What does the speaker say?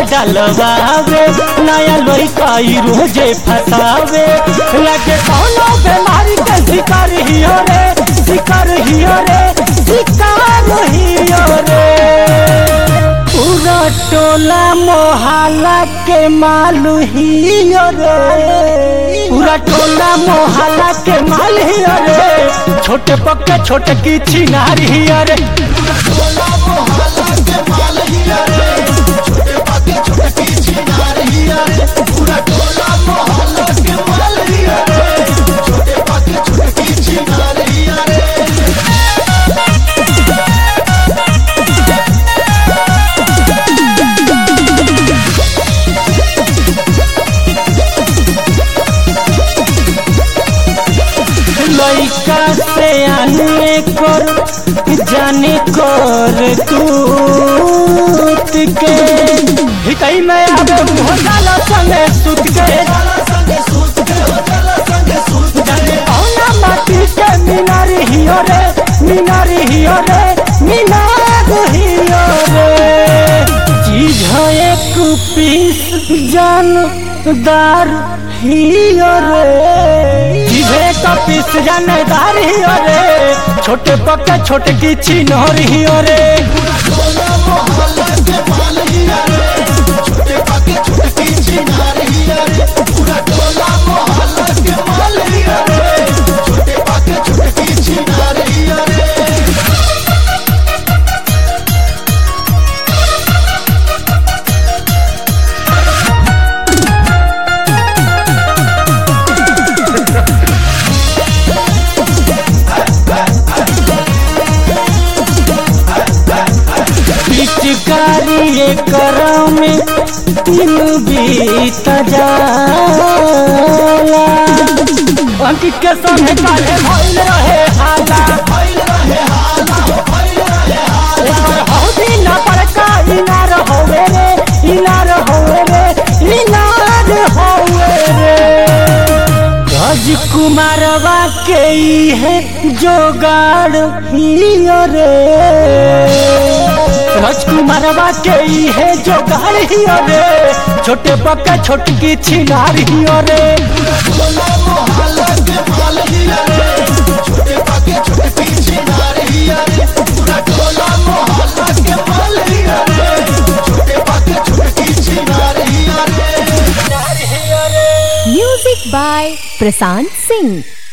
डलवावे नया लड़का रोजे फसावे लगे कौनो बीमारी के शिकार हियो रे शिकार हियो रे शिकार हियो रे पूरा टोला मोहल्ला के मालू हियो रे पूरा टोला मोहल्ला के माल हियो रे छोटे पक्के छोटे की छिनार हियो रे टोला मोहल्ला के माल हिया रे छोटे पक्के छोटे की छिनार हिया रे पूरा टोला मोहल्ला के माल हिया रे छोटे पक्के छोटे की छिनार हिया रे लइका से आने कर जाने कर तूत के हितई में आवे भोला संगे सुत के जाने औना माटी के मीनार हियो रे मीनार हियो रे मीनार हियो रे चीज है एक पीस जानदार हियो रे जीवे का पीस जानदार हियो रे छोटे पक्के छोटे की छिनोर हियो रे टोला मोहल्ला के माल हिया रे छोटे पक्के छोटे की छिनार हिया रे पूरा टोला मोहल्ला के माल हिया रे छोटे पक्के छोटे की छिनार हिया रे पिचकारी कर में तीन बीत जाला अंकित के संग काले भइल रहे हाला दिन बड़का इनार होवे रे इनार होवे रे इनार होवे रे राजकुमारवा के है जोगाड़ हियो रे राजकुमारवा के है जोगाड़ हियो रे छोटे पक्के छोटकी छिनार हियो रे टोला मोहल्ला के माल हिया रे छोटे पक्के छोटे की छिनार हिया रे पूरा टोला मोहल्ला के माल हिया रे छोटे पक्के छोटे की छिनार हिया रे Music by Prasant Singh.